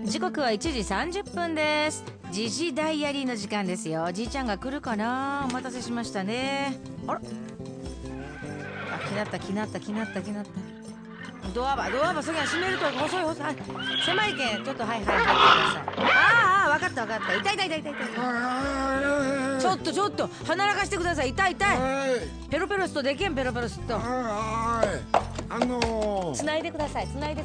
時刻は1時30分です。時事ダイアリーの時間ですよ。じいちゃんが来るかな。お待たせしましたね。あら、気なった。ドアバそぎゃ閉めると細い、狭いけんちょっとはい入ってください。ああ分かった。痛い。ちょっと鼻らかしてください。痛い。ペロペロすとでけんペロペロすと。つないでください。はい。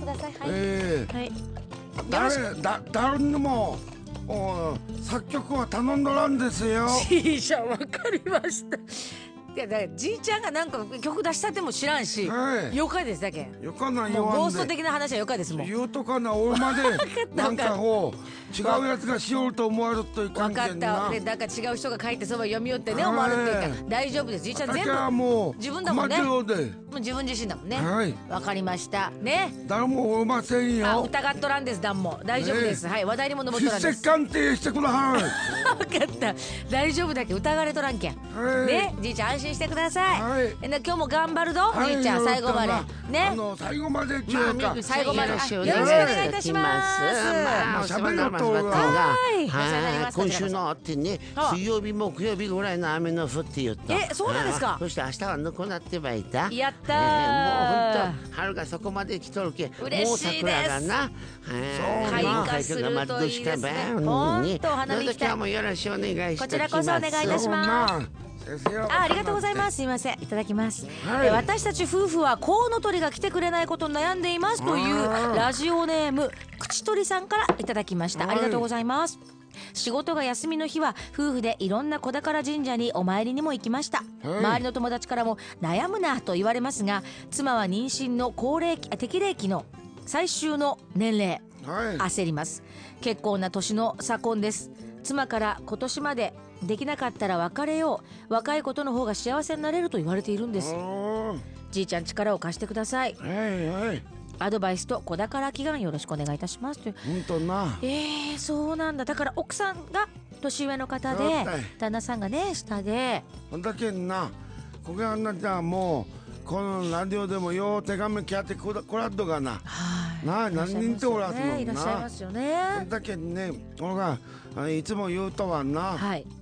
誰にも作曲は頼んどらんですよ。 じいちゃんわかりました。いやだからじいちゃんがなんか曲出したっても知らんし、よかですだけん。 よかなもうゴースト的な話はよかですもん。 言うとかな俺までなんか違うやつがしよると思われるといかんけんな。 分かった。でだから違う人が書いてそば読み寄ってね思われるというか大丈夫です。じいちゃん全部もう自分だもんね。 もう自分自身だもんね。 はいわかりましたね。 誰もおませんよ。 疑っとらんです。だんも大丈夫です。はい、話題にも上っとらんです。 筆跡鑑定してください。 分かった。大丈夫だけ疑われとらんけん。ね、じいちゃん安心してください。今日も頑張るぞ、じいちゃん最後までね。 最後までっていうか最後までよろしくお願いいたします。 しゃべると今週のあってね、水曜日木曜日ぐらいの雨の降って言った。 そうなんですか。 そして明日はぬくなってばいた。 やったー。もう本当春がそこまで来とるけ。もう桜がな。 開花するといいですね。本当花見行きたい。 今日もよろしくお願いします。 こちらこそお願いいたします。ありがとうございます。すいません、いただきます。私たち夫婦はコウノトリが来てくれないことに悩んでいますというラジオネーム口鳥さんからいただきました。ありがとうございます。仕事が休みの日は夫婦でいろんな子宝神社にお参りにも行きました。周りの友達からも悩むなと言われますが、妻は妊娠の適齢期の最終の年齢、焦ります。結構な年の差婚です。妻から今年までできなかったら別れよう、若いことの方が幸せになれると言われているんです。じいちゃん力を貸してください。アドバイスと子宝祈願よろしくお願いいたしますという。 本当な。 そうなんだ。だから奥さんが年上の方で旦那さんがね下で。 だけんなこげあんなじゃもうこのラジオでもよう手紙来やってこらっとがな。何人とおらすもんな。 いらっしゃいますよね。 だけんね俺がいつも言うとはな。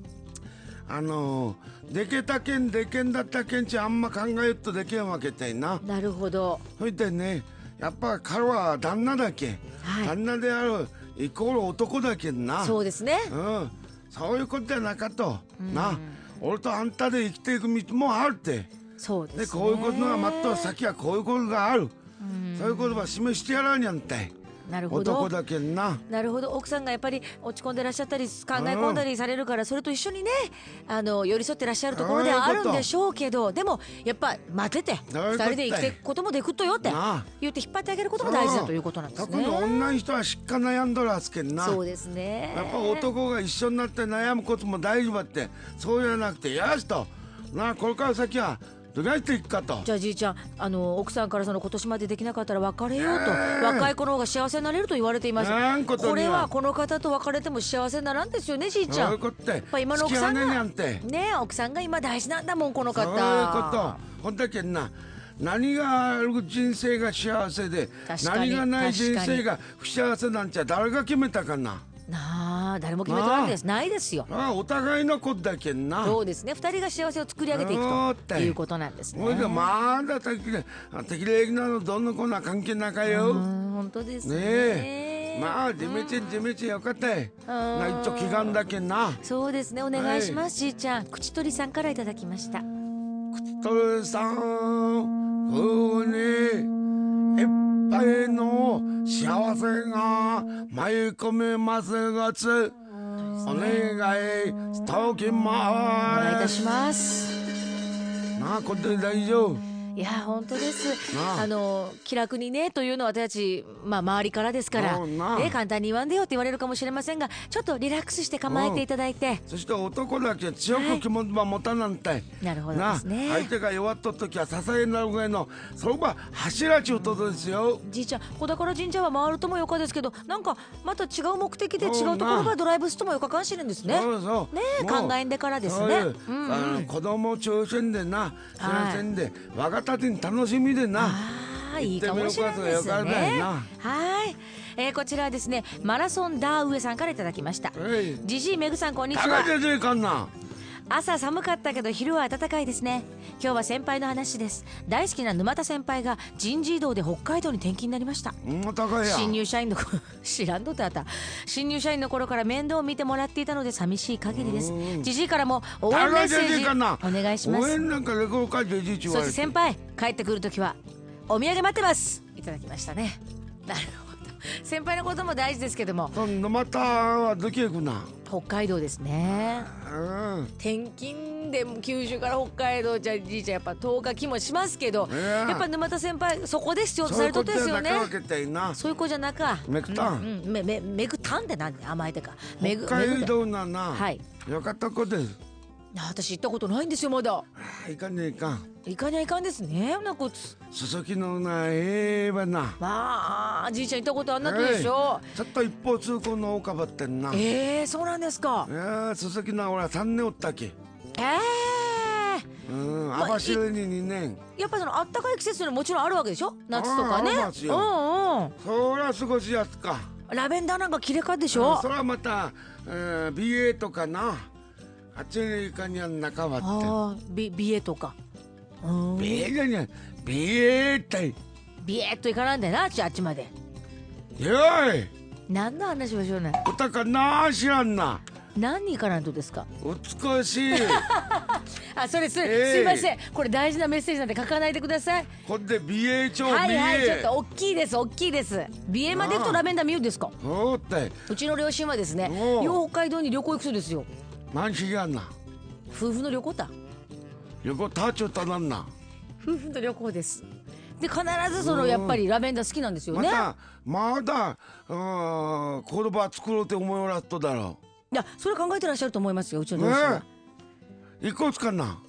でけたけんだったけんちあんま考えるとでけんわけてな。 なるほど。 そいでねやっぱ彼は旦那だけ、旦那であるイコール男だけんな。 そうですね。 そういうことじゃなかとな。俺とあんたで生きていく道もあるって。 そうですね。 でこういうことが待っと先はこういうことがある。そういうことは示してやらんやんて。 なるほど。 男だけんな。 なるほど。奥さんがやっぱり落ち込んでらっしゃったり考え込んだりされるから、それと一緒にね寄り添ってらっしゃるところではあるんでしょうけど、でもやっぱ待てて2人で生きていくこともでくっとよって言って引っ張ってあげることも大事だということなんですね。 特に女の人はしっか悩んどるはずけんな。 そうですね。 やっぱ男が一緒になって悩むことも大丈夫って、そうじゃなくてよしとな、これから先はどうやっていくかと。 じゃあじいちゃん奥さんから今年までできなかったら別れようと、若い子の方が幸せになれると言われています。これはこの方と別れても幸せにならんですよね、じいちゃん。 そういうことって。やっぱ今の奥さんがね、奥さんが今大事なんだもんこの方。 そういうこと。ほんだけんな何がある人生が幸せで何がない人生が不幸せなんちゃ誰が決めたかな。 なあ誰も決めてないです。ないですよ。 お互いのことだけんな。 そうですね。2人が幸せを作り上げていくということなんですね。 ほいでまだ適齢なのどんなこんな関係なかよ。 本当ですね。 まあ地道よかったい。一応祈願だけんな。 そうですね。お願いします、じいちゃん。口鳥さんからいただきました。 口鳥さんふうにいっぱいの幸せが舞い込みますがつお願いしときます。 お願いいたします。 なあこれで大丈夫。 いや本当です。気楽にねというのは私たち、周りからですから簡単に言わんでよって言われるかもしれませんが、ちょっとリラックスして構えていただいて、 そして男だけ強く気持ちば持たなんて、 なるほどですね。 相手が弱っとっときは支えになるぐらいのそこは柱ちゅうことですよ。 じいちゃん子宝神社は回るともよかですけど、なんかまた違う目的で違うところからドライブスともよかかんしれんですね。 そうね考えんでからですね。 子供中心でな中心で若たてに楽しみでな。 いいかもしれないですね。はい。 こちらはですねマラソンダーウエさんからいただきました。ジジイメグさんこんにちは。 高いでかんな。 朝寒かったけど昼は暖かいですね。今日は先輩の話です。大好きな沼田先輩が人事異動で北海道に転勤になりました。 高いや。 新入社員の知らんとってあった。新入社員の頃から面倒を見てもらっていたので寂しい限りです。ジジイからも応援メッセージお願いします。 応援なんかレコード書いてジジイそして先輩帰ってくるときはお土産待ってます。いただきましたね。なるほど。先輩のことも大事ですけども。 沼田はどきへ行くな。 北海道ですね。転勤でも九州から北海道じゃじいちゃんやっぱ10日気もしますけど、やっぱ沼田先輩そこで必要とされとったですよね。そういう子じゃなか。 めくたん。 めぐたんってなんで甘えてか。 北海道なな。 はい。 よかった子です。 私行ったことないんですよまだ。 いかねえかん。 いかにはいかんですね。なこ鈴木のなばな。 まあじいちゃん行ったことあんなとでしょ。 ちょっと一方通行の丘ばってんな。 そうなんですか。 鈴木の俺は3年おったけ。網走に2年。 やっぱそのあったかい季節のもちろんあるわけでしょ。夏とかね。 そりゃ過ごしやすか。 ラベンダーなんか綺麗かでしょ。 それはまた美瑛とかな。あっちにかにゃん中はって。 美瑛とか。 美瑛じゃにゃ美瑛って美瑛と行かなんだよなあっちまで。 よい何の話をしようね。 歌かな知らんな。 何に行かなんとですか。 美しいそれすいませんこれ大事なメッセージなんで書かないでください。 これで美瑛町はいちょっと大きいです美瑛まで行くとラベンダー見るんですか。うちの両親はですね北海道に旅行行くそうですよ。 何しやんな。 夫婦の旅行だ。 旅行たちょたなんな。 夫婦の旅行です。で必ずそのやっぱりラベンダー好きなんですよね。 まだ言葉作ろうって思いおらっとだろう。いやそれ考えてらっしゃると思いますようちの両親は。 いくつかな。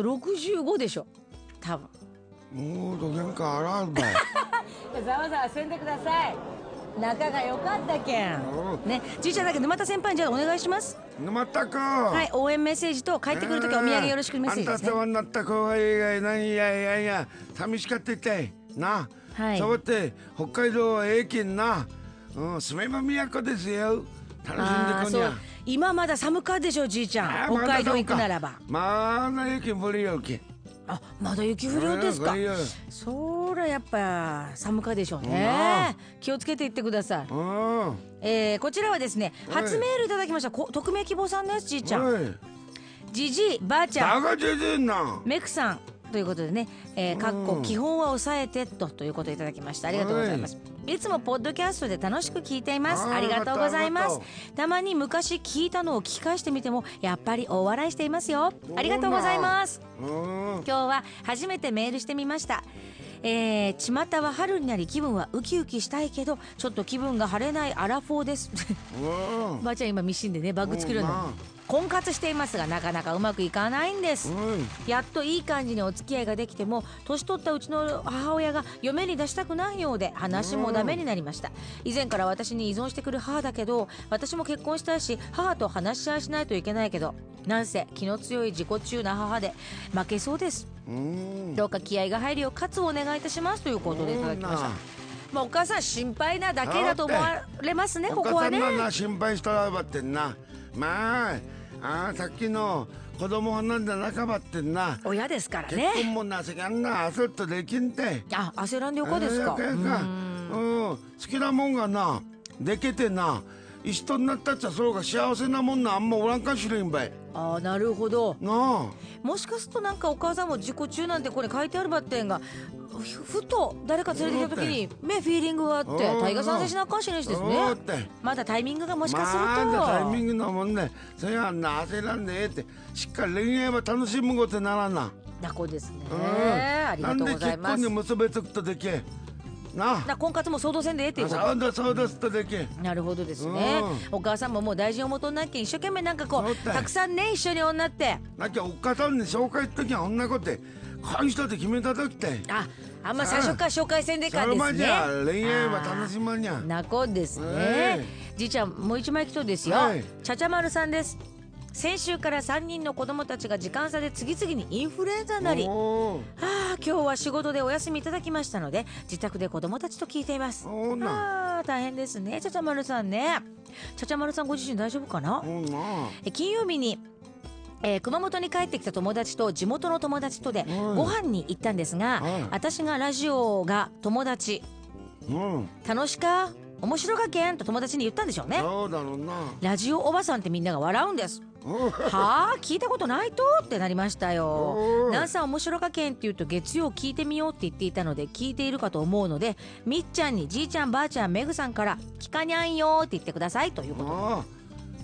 65でしょ多分。 もうどげんかあらんばいざわざわせんでください。仲が良かったけんね。じいちゃんだけ沼田先輩にじゃあお願いします。 沼田くんはい応援メッセージと帰ってくるときお土産よろしくメッセージですね。 あんた世話になった後輩が何や寂しかったってな。そうやって北海道けんな。住めば都ですよ。楽しんでこにゃ。 今まだ寒かでしょじいちゃん。北海道行くならばまだ雪降りよけ。 まだ雪降るんですか。そらやっぱ寒かでしょうね。気をつけていってください。こちらはですね初メールいただきました匿名希望さんです。じいちゃんじじいばあちゃんメクさんということでねかっこ基本は抑えてということをいただきました。ありがとうございます。いつもポッドキャストで楽しく聞いています。ありがとうございます。たまに昔聞いたのを聞き返してみてもやっぱり大笑いしていますよ。ありがとうございます。今日は初めてメールしてみました。巷は春になり気分はウキウキしたいけどちょっと気分が晴れないアラフォーですばあちゃん今ミシンでねバッグ作るの婚活していますがなかなかうまくいかないんです。やっといい感じにお付き合いができても年取ったうちの母親が嫁に出したくないようで話もダメになりました。以前から私に依存してくる母だけど私も結婚したいし母と話し合いしないといけないけどなんせ気の強い自己中な母で負けそうです。どうか気合が入るよう喝をお願いいたしますということでいただきました。お母さん心配なだけだと思われますね。ここはねお母さんが心配したらばってんな。さっきの子供はなんだ仲間ってんな。 親ですからね。 結婚もなせがんな焦っとできんて。 焦らんでよかですか。 好きなもんがなでけてな一緒になったっちゃそうが幸せなもんなあんまおらんかしれんばい。 なるほどな。 もしかするとなんかお母さんも自己中なんてこれ書いてあるばってんがふと誰か連れてきた時にフィーリングがあって大河さんしなかしれしですね。まだタイミングがもしかするとタイミングのもんね。それはな焦らんでってしっかり恋愛は楽しむことならな。 なこですね。ありがとうございます。 なんで結婚に結べつくとでけな。 婚活も想像せんでええっていうこと。 そうですとでけ。 なるほどですね。お母さんももう大事を求んなきゃ一生懸命なんかこうたくさんね一緒に女ってなきゃお母さんに紹介しときゃ女子ってこういう人で決めたときってあんま最初から紹介せんでかですね。 それまじゃ恋愛は楽しまんにゃなこですね。じいちゃんもう一枚来とですよ。ちゃちゃまるさんです。先週から3人の子供たちが時間差で次々にインフルエンザになり今日は仕事でお休みいただきましたので自宅で子供たちと聞いています。 おな大変ですね、ちゃちゃまるさんね。ちゃちゃまるさんご自身大丈夫かな。 おな金曜日に熊本に帰ってきた友達と地元の友達とでご飯に行ったんですが、私がラジオが友達楽しか面白かけんと友達に言ったんでしょうね。 そうだろうな。 ラジオおばさんってみんなが笑うんです。はあ、聞いたことないとってなりましたよ。ナンさん面白かけんって言うと月曜聞いてみようって言っていたので聞いているかと思うので、みっちゃんにじいちゃんばあちゃんめぐさんから聞かにゃんよって言ってくださいということ。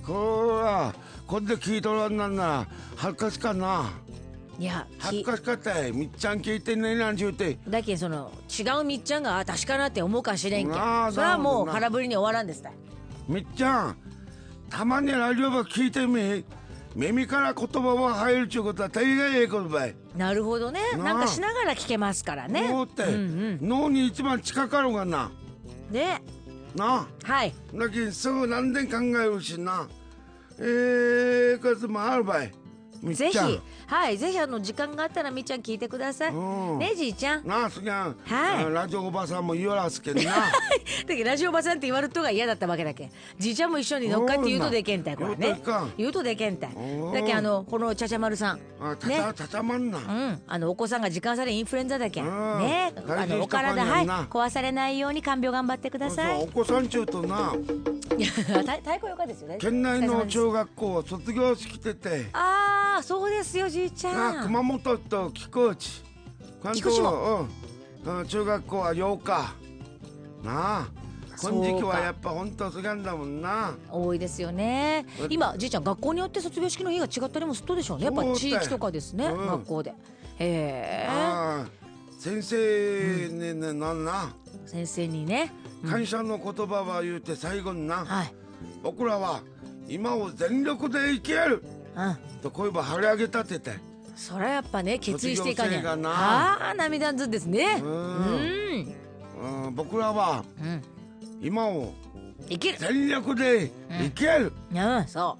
こらこれで聞いとらんなんな恥ずかしかな。 いや恥ずかしかったい。みっちゃん聞いてねえなんちゅうて。 だけその違うみっちゃんが確かなって思うかもしれんけん、それはもう空振りに終わらんですたい。 みっちゃんたまにラジオば聞いてみ。耳から言葉が入るちゅうことは大概ええことばい。 なるほどね。なんかしながら聞けますからね。 脳って、脳に一番近かろうがな。 ね。 なはい。 だけどすぐ何で考えるしな。こともあるばい。 ぜひ、はい、ぜひ時間があったらみっちゃん聞いてください。ね、じいちゃん。 なあ、すぎゃん。 はい。 ラジオおばさんも言わらすけどな。 だけどラジオおばさんって言われるとが嫌だったわけだけ。じいちゃんも一緒に乗っかって言うとでけんたいこれね。言うとでけんたい。だけこのちゃちゃまるさん。 ね。ちゃちゃまんな。 お子さんが時間差でインフルエンザだけん。ね、お体壊されないように看病頑張ってください。 お子さんちゅうとな。 太鼓よかですよね。 県内の小学校卒業式てて。 ああ、そうですよじいちゃん。 熊本と菊池。 菊池も。 中学校は8日。なあ。この時期はやっぱ本当すがんだもんな。 多いですよね。今じいちゃん学校によって卒業式の日が違ったりもするでしょうね。やっぱ地域とかですね、学校で。へえ。 先生にね、なんな。 先生にね。 感謝の言葉は言うて最後にな。僕らは今を全力で生きる。と声ば張り上げたってて。 そりゃやっぱね決意していかねえ。ああ、涙ずんですね。 僕らは今を生きる全力で生きる。 そう。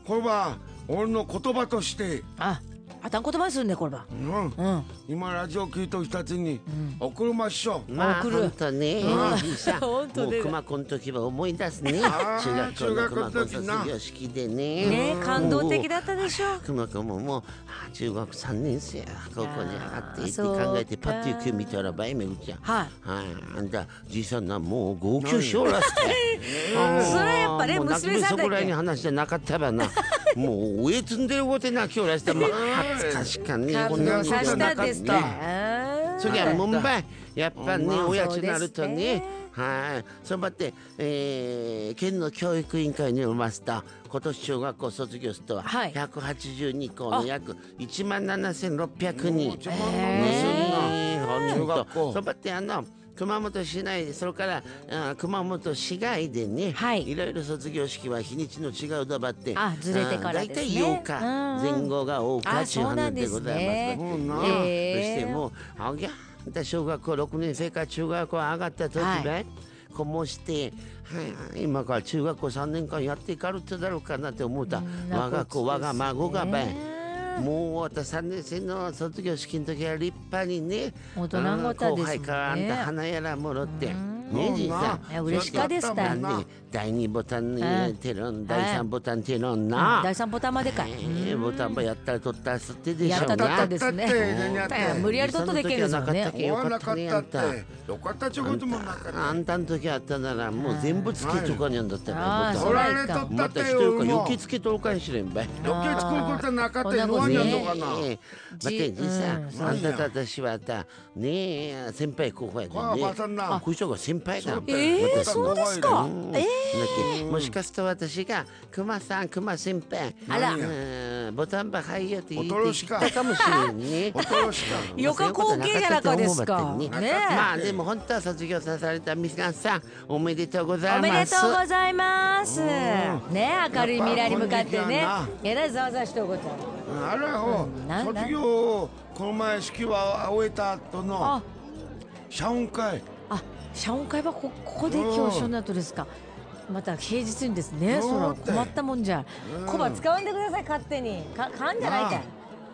これは俺の言葉として。 あたん言葉にするねこれは。 今ラジオ聞いとる人たちに送りましょう。 まあ本当ね。 本当ね。 もう熊子の時は思い出すね。中学校の熊子卒業式でね。 ね、感動的だったでしょ。 熊子ももう中学3年生高校に上がってって考えてパッと行く見たらばいめぐちゃん。はい。あんたじいさんなもう号泣しようらして。 それやっぱね娘さんだけ。 そこらに話じゃなかったばな。もう上積んでるごてな今日らしても恥ずかしかね。 こんなことなかった。 そりゃもんばいやっぱね親となるとね。はい、そうばって、県の教育委員会によりますと今年小学校卒業するとは182校の約17,600人。そうばって熊本市内それから熊本市外でね、いろいろ卒業式は日にちの違うだばってずれてからですね。 大体8日前後が多かちゅう話でございます。そしてもう小学校6年生から中学校上がった時ばこもして、今から中学校3年間やっていかるってだろうかなって思った我が子我が孫がばい。もう私3年生の卒業式の時は立派にね大人ごたですね。 後輩からあんた花やらもろってねじいさん嬉しかですたね。第2ボタンねテロン第3ボタンテロンな第3ボタンまでかい。 ボタンばやったら取ったらすってでしょ。 やった取ったですね。無理やり取っとできるんですよね。 よかったねあんた。 よかったちゅうこともなかった。 あんたの時あったならもう全部つけとかにゃんだったら取られとったってよ。 また一人か余計つけとるかもしれんばい。 余計つくことなかったよ。待ってじいさんあんたと私はねえ先輩後輩でね。こいつが先輩だ。 そうですか。 もしかすると私が熊さん熊先輩ボタンばはいよって言ってたかもしれんね。 よか光景やなかですか。 まあでも本当は卒業された皆さんおめでとうございます。 おめでとうございます。ね、明るい未来に向かってね。えらいざわざわしておこと。 あれを卒業この前式は終えた後の謝恩会。 謝恩会はここで今日一緒になるとですか。また平日にですね。そら困ったもんじゃ。小判使わんでください勝手に。買うんじゃないかい。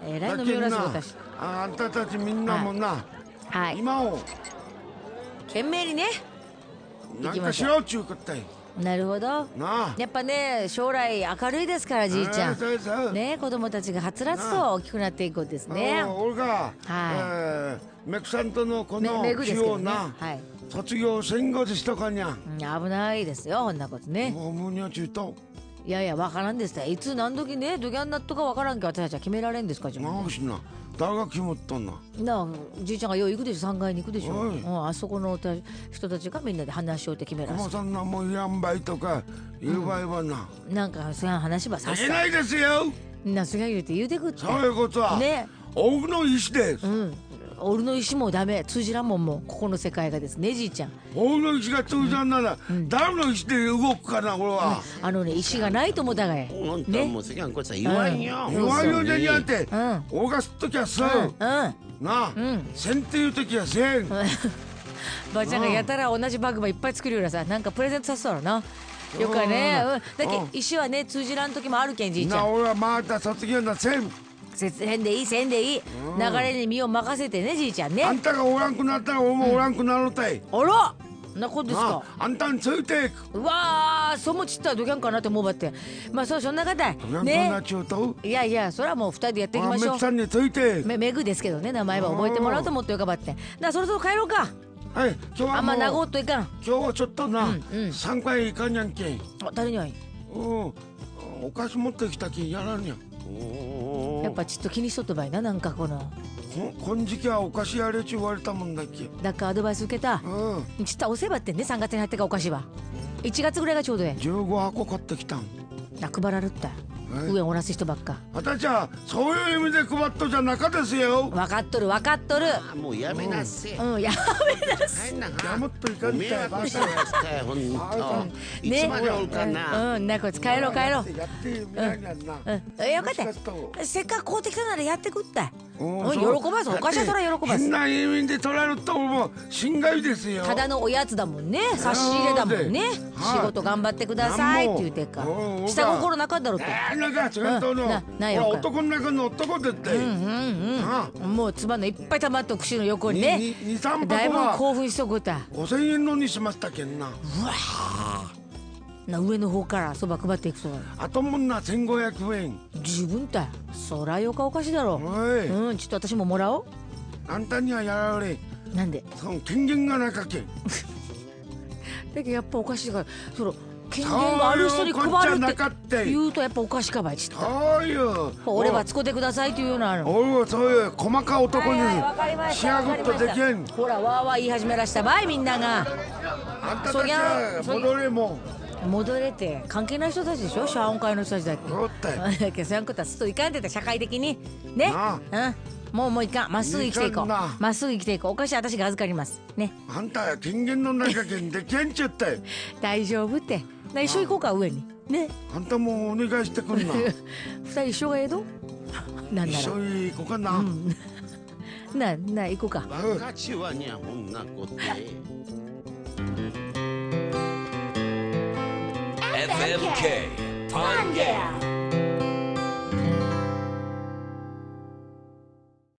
えらい飲みよらす私。 あんたたちみんなもな、 はい。 今を懸命にね。 なんかしろっちゅうこといなるほど。 なあ。 やっぱね、将来明るいですから、じいちゃん。 そうそうね、子供たちがはつらつと大きくなっていくんですね。 俺が、メクさんとのこのめぐです日けどね。 をな、 はい。 卒業戦後でしとかにゃ。 危ないですよ、こんなことね。 もうむにゃちゅうと。 いやいや、わからんですって。いつ何時ね、ドギャンナットかわからんけど、私たちは決められんですか、自分で。 なあしな。誰が決まったんだ。 なあ、じいちゃんがよう行くでしょ、3階に行くでしょ。 はいあそこの人たちがみんなで話し合って決められる。 このさんなもういらんばいとか言う場合はな。 なんか、そういう話はさっさ。 いないですよ。 な、すが言うて言うてくって。 そういうことは。 ね。 僕の意思です。 俺の意思もダメ、通じらんもんもう、ここの世界がですね、じいちゃん。 僕の意思が通じらんなら、誰の意思で動くかな、俺は。 意思がないと思ったがや。 本当もう世間こっちは言わんよ。 言わんよじゃにゃって、 ん俺がすっときはすん。なあ、せんっていうときはせん。 ばあちゃんがやたら同じバッグばいっぱい作るよらさ、なんかプレゼントさせたらな。よくはね、だけ石はね、通じらん時もあるけん、じいちゃな、 ん。 俺はまた卒業なせん。 せんでいい、せんでいい。流れに身を任せてね、じいちゃんね。 あんたがおらんくなったら俺もおらんくなるたい。 あら、そんなことですか。 あんたについていく。 うわー、そうもちったらどぎゃんかなって思うばって。まあ、そんな方なんかね。 なっちゅうと。 いやいや、それはもう二人でやっていきましょう。 メクさんについて。 めぐですけどね、名前は覚えてもらうともっとよかばって。そろそろ帰ろうか。 はい、今日はあんま長もうっといかん。 今日はちょっとな、3回行かんやんけん。 誰にはいお菓子持ってきたきやらんやん。 やっぱちょっと気にしとったばいな、なんかこの。 こん時期はお菓子やれちゅう言われたもんだっけ。 だからアドバイス受けた。ちったおせばってんね、3月に入ってからお菓子は。1月ぐらいがちょうどええ。 15箱買ってきたん。 配られるった。上おらす人ばっか。 あたちゃそういう意味で配っとじゃなかですよ。 分かっとる分かっとる。 もうやめなせ。 やめなせ。 やもっといかんたい。 迷惑してますかよ、ほんと。いつまでおるかな。 こいつ帰ろう帰ろう。 やってみらんやんな。 よかった。せっかく買うてきたならやってくったい。喜ばず、お菓子はそら喜ばず。 変な意味で取られるともう心外ですよ。 ただのおやつだもんね、差し入れだもんね。仕事頑張ってくださいって言うてか。下心なかったろって。 なんかそれとの男の中の男でってもうつばのいっぱい溜まった串の横にね、 2、3 だいぶ箱は興奮しとくった 5000円のにしましたけんな。 上の方からそば配っていくと。 あともんな1500円。 自分たいそらよかおかしいだろ。ちょっと私ももらおう。 あんたにはやられなんでその権限がなかけん。 だけどやっぱおかしいから、その権限がある人に配るって言うとやっぱおかしかばいちった。 そうよ。 俺は使ってくださいっていうようなの。 おいそういう細かい男に仕上がっとできん。 ほらわーわー言い始めらしたばいみんなが。 あんたたちは戻れも戻れて関係ない人たちでしょ、謝恩会の人たちだっけ。 そうだよ。 だけどそういうことはすっといかんでた、社会的にね。もういかん、まっすぐ生きていこう。まっすぐ生きていこう。お菓子は私が預かりますね。 あんた権限の中けんでけんちゅって大丈夫って。一緒行こうか、上にね。 あんたもお願いしてくんな。 2人一緒がええどなんなら一緒に行こうかな。 行こうか。 バカチはにゃほんなこと。 FMK Pangea